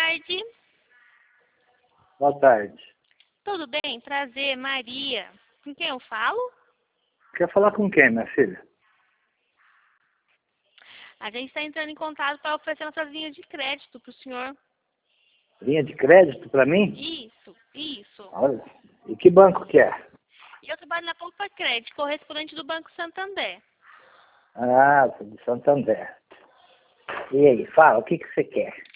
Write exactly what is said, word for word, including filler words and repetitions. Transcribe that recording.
tarde. Boa tarde. Tudo bem? Prazer, Maria. Com quem eu falo? Quer falar com quem, minha filha? A gente está entrando em contato para oferecer nossa linha de crédito para o senhor. Linha de crédito para mim? Isso, isso. Olha, e que banco que é? E eu trabalho na Poupa Crédito, correspondente do Banco Santander. Ah, sou de Santander. E aí, fala, o que, que você quer?